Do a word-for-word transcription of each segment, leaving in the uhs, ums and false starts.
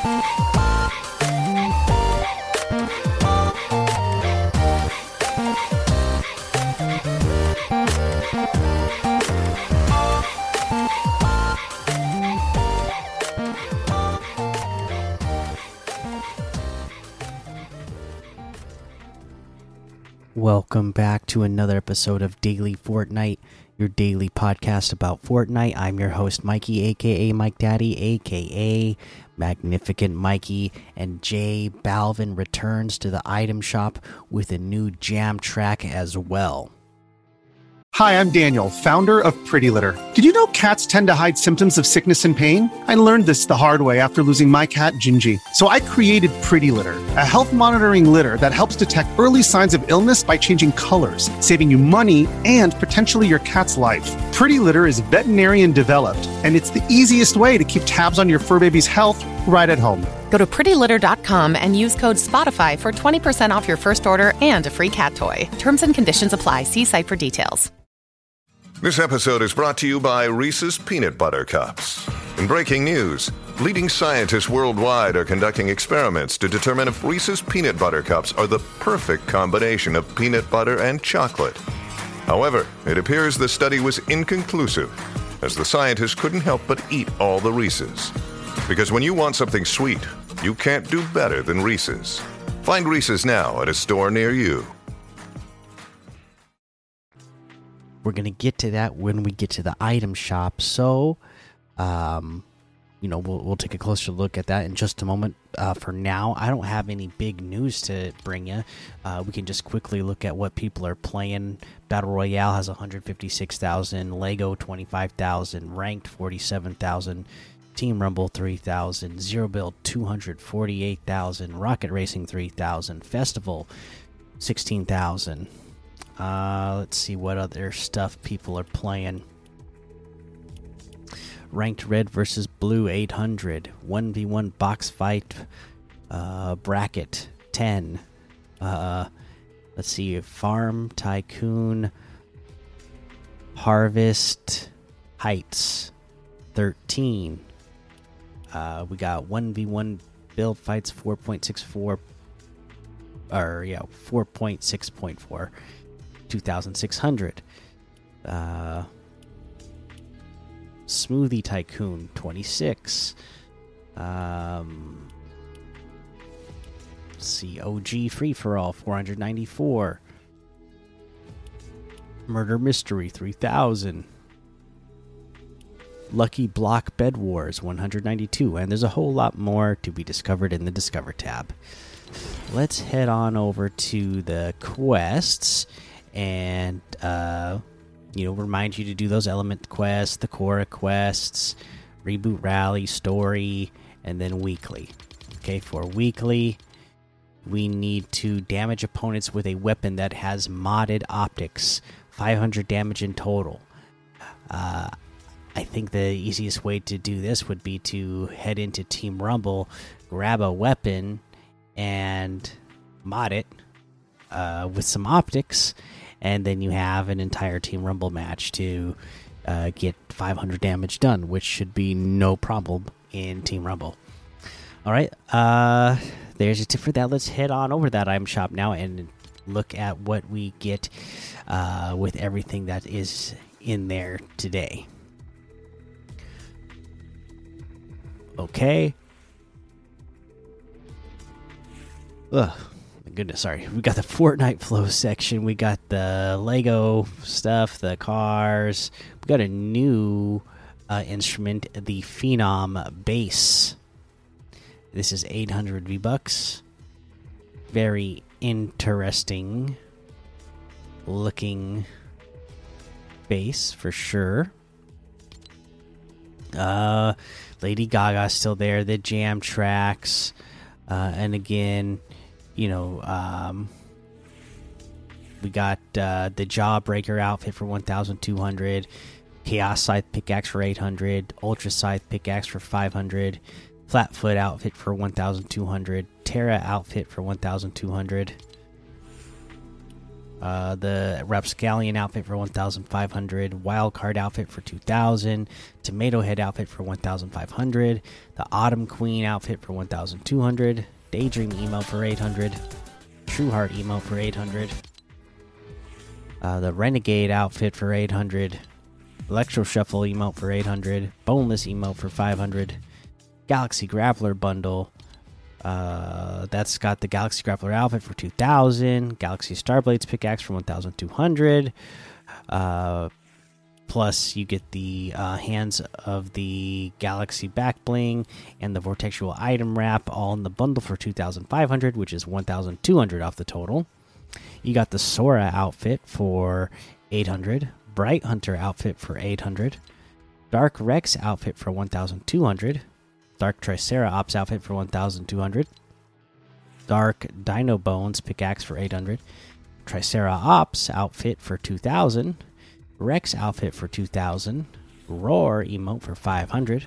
Welcome back to another episode of Daily Fortnite, your daily podcast about Fortnite. I'm your host, Mikey, aka Mike Daddy, aka Magnificent Mikey, and J Balvin returns to the item shop with a new jam track as well. Hi, I'm Daniel, founder of Pretty Litter. Did you know cats tend to hide symptoms of sickness and pain? I learned this the hard way after losing my cat, Gingy. So I created Pretty Litter, a health monitoring litter that helps detect early signs of illness by changing colors, saving you money and potentially your cat's life. Pretty Litter is veterinarian developed, and it's the easiest way to keep tabs on your fur baby's health right at home. Go to pretty litter dot com and use code SPOTIFY for twenty percent off your first order and a free cat toy. Terms and conditions apply. See site for details. This episode is brought to you by Reese's Peanut Butter Cups. In breaking news, leading scientists worldwide are conducting experiments to determine if Reese's Peanut Butter Cups are the perfect combination of peanut butter and chocolate. However, it appears the study was inconclusive, as the scientists couldn't help but eat all the Reese's. Because when you want something sweet, you can't do better than Reese's. Find Reese's now at a store near you. We're going to get to that when we get to the item shop. So, um, you know, we'll, we'll take a closer look at that in just a moment. Uh, for now, I don't have any big news to bring you. Uh, we can just quickly look at what people are playing. Battle Royale has one hundred fifty-six thousand, Lego twenty-five thousand, Ranked forty-seven thousand, Team Rumble three thousand, Zero Build two hundred forty-eight thousand, Rocket Racing three thousand, Festival sixteen thousand. Uh, let's see what other stuff people are playing. Ranked Red versus Blue eight hundred, one v one box fight, uh, bracket ten. Uh, let's see, Farm Tycoon, Harvest Heights thirteen. Uh, we got one v one build fights four point six four, or yeah, four point six point four. two thousand six hundred. Uh, Smoothie Tycoon twenty-six. Um, let's see, O G Free for All four hundred ninety-four. Murder Mystery three thousand. Lucky Block Bed Wars one hundred ninety-two. And there's a whole lot more to be discovered in the Discover tab. Let's head on over to the quests. And, uh, you know, remind you to do those element quests, the Cora quests, Reboot Rally, Story, and then weekly. Okay, for weekly, we need to damage opponents with a weapon that has modded optics, five hundred damage in total. Uh, I think the easiest way to do this would be to head into Team Rumble, grab a weapon, and mod it uh, with some optics. And then you have an entire Team Rumble match to uh, get five hundred damage done, which should be no problem in Team Rumble. All right, uh, there's a tip for that. Let's head on over to that item shop now and look at what we get uh, with everything that is in there today. Okay. Ugh. Goodness, sorry. We got the Fortnite Flow section. We got the Lego stuff, the cars. We got a new uh, instrument, the Phenom Bass. This is eight hundred V-Bucks. Very interesting looking bass for sure. Uh, Lady Gaga's still there. The jam tracks. Uh, and again, you know, um, we got uh, the Jawbreaker outfit for one thousand two hundred, Chaos Scythe pickaxe for eight hundred, Ultra Scythe pickaxe for five hundred, Flatfoot outfit for one thousand two hundred, Terra outfit for one thousand two hundred. Uh, the Rapscallion outfit for one thousand five hundred, Wildcard outfit for two thousand, Tomato Head outfit for one thousand five hundred, the Autumn Queen outfit for one thousand two hundred, Daydream emote for eight hundred, True Heart emote for eight hundred, uh, the Renegade outfit for eight hundred, Electro Shuffle emote for eight hundred, Boneless emote for five hundred, Galaxy Grappler bundle. Uh, that's got the Galaxy Grappler outfit for two thousand, Galaxy Starblades pickaxe for one thousand two hundred. Uh, plus, you get the uh, hands of the Galaxy back bling and the Vortexual item wrap all in the bundle for two thousand five hundred, which is one thousand two hundred off the total. You got the Sora outfit for eight hundred, Bright Hunter outfit for eight hundred, Dark Rex outfit for one thousand two hundred. Dark Triceratops outfit for one thousand two hundred. Dark Dino Bones pickaxe for eight hundred. Triceratops outfit for two thousand. Rex outfit for two thousand. Roar emote for five hundred.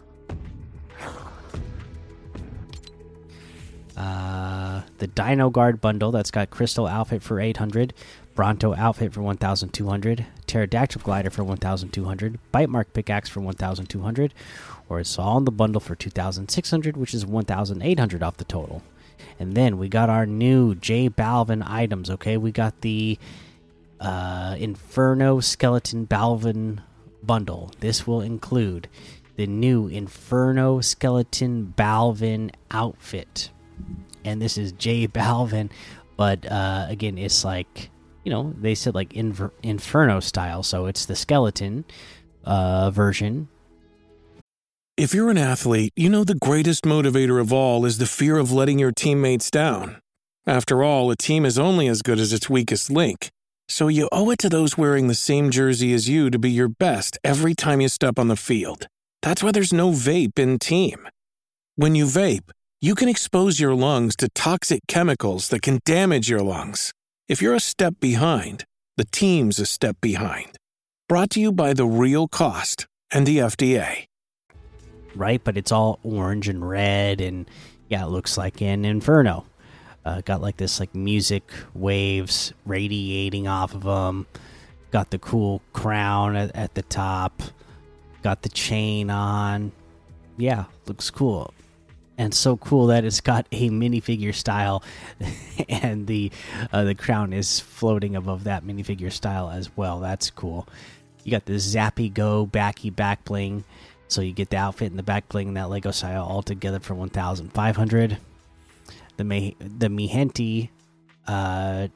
Uh, the Dino Guard bundle that's got Crystal outfit for eight hundred. Bronto outfit for one thousand two hundred. Pterodactyl glider for one thousand two hundred. Bite mark pickaxe for one thousand two hundred. Or it's all in the bundle for two thousand six hundred, which is one thousand eight hundred off the total. And then we got our new J Balvin items, okay? We got the uh, Inferno Skeleton Balvin bundle. This will include the new Inferno Skeleton Balvin outfit. And this is J Balvin, but uh, again, it's like, you know, they said like Inver Inferno style, so it's the skeleton uh, version. If you're an athlete, you know the greatest motivator of all is the fear of letting your teammates down. After all, a team is only as good as its weakest link. So you owe it to those wearing the same jersey as you to be your best every time you step on the field. That's why there's no vape in team. When you vape, you can expose your lungs to toxic chemicals that can damage your lungs. If you're a step behind, the team's a step behind. Brought to you by The Real Cost and the F D A. Right, but it's all orange and red, and yeah, it looks like an Inferno. Uh, got like this like music waves radiating off of them. Got the cool crown at, at the top. Got the chain on. Yeah, looks cool. And so cool that it's got a minifigure style, and the uh, the crown is floating above that minifigure style as well. That's cool. You got the Zappy Go Backy back bling. So you get the outfit and the back bling and that Lego style all together for one thousand five hundred. The Me the Mihenti uh,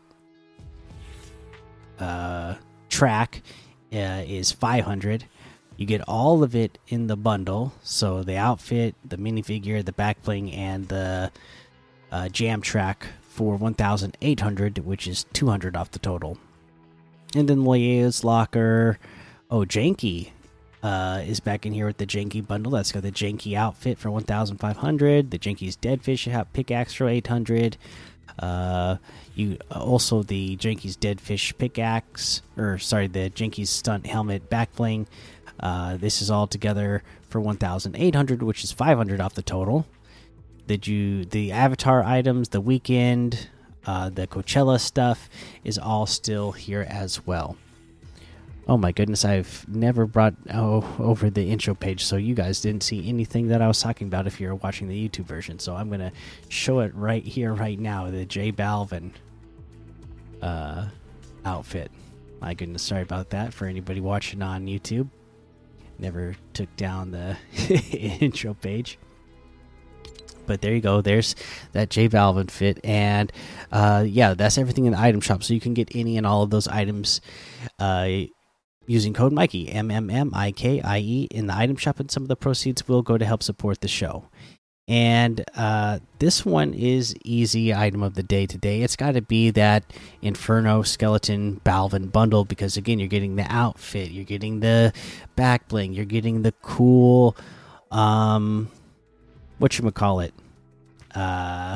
uh, track uh, is five hundred. You get all of it in the bundle. So the outfit, the minifigure, the back bling, and the uh, jam track for one thousand eight hundred, which is two hundred off the total. And then Leia's Locker. Oh, Janky. Uh, is back in here with the Janky bundle. That's got the Janky outfit for one thousand five hundred. The Janky's Deadfish pickaxe for eight hundred. Uh, you also the Janky's Deadfish pickaxe, or sorry, the Janky's Stunt helmet back bling. Uh, this is all together for one thousand eight hundred, which is five hundred off the total. Did you the Avatar items, the weekend, uh, the Coachella stuff is all still here as well. Oh my goodness, I've never brought oh, over the intro page, so you guys didn't see anything that I was talking about if you're watching the YouTube version. So I'm going to show it right here, right now, the J Balvin uh, outfit. My goodness, sorry about that for anybody watching on YouTube. Never took down the intro page. But there you go. There's that J Balvin fit. And uh, yeah, that's everything in the item shop. So you can get any and all of those items uh, using code Mikey, M M M I K I E, in the item shop, and some of the proceeds will go to help support the show. And uh, this one is easy item of the day today. It's got to be that Inferno Skeleton Balvin bundle, because again, you're getting the outfit, you're getting the back bling, you're getting the cool, um, whatchamacallit, uh,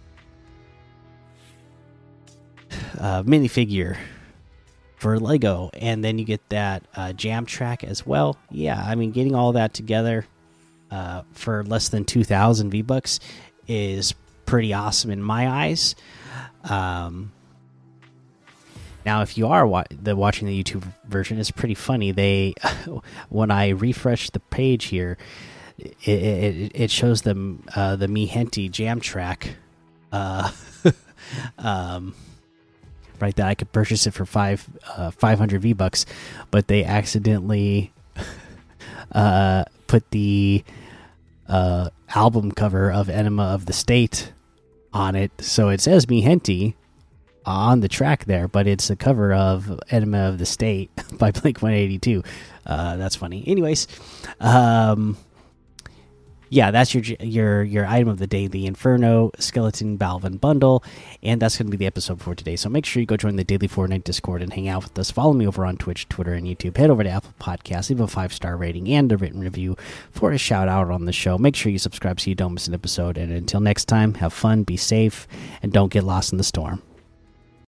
uh, minifigure for Lego, and then you get that uh, jam track as well. Yeah, I mean, getting all that together uh, for less than two thousand V bucks is pretty awesome in my eyes. Um, Now, if you are wa the watching the YouTube version, it's pretty funny. They, when I refresh the page here, it it, it shows them uh, the Mihenti jam track, uh, um, right there. I could purchase it for five uh, five hundred V bucks, but they accidentally uh, put the uh, album cover of Enema of the State on it, so it says Mihenti on the track there, but it's a cover of Enema of the State by Blink one eighty-two. Uh, that's funny. Anyways, um, yeah, that's your your your item of the day, the Inferno Skeleton Balvin bundle, and that's going to be the episode for today. So make sure you go join the Daily Fortnite Discord and hang out with us. Follow me over on Twitch, Twitter, and YouTube. Head over to Apple Podcasts, leave a five star rating and a written review for a shout out on the show. Make sure you subscribe so you don't miss an episode. And until next time, have fun, be safe, and don't get lost in the storm.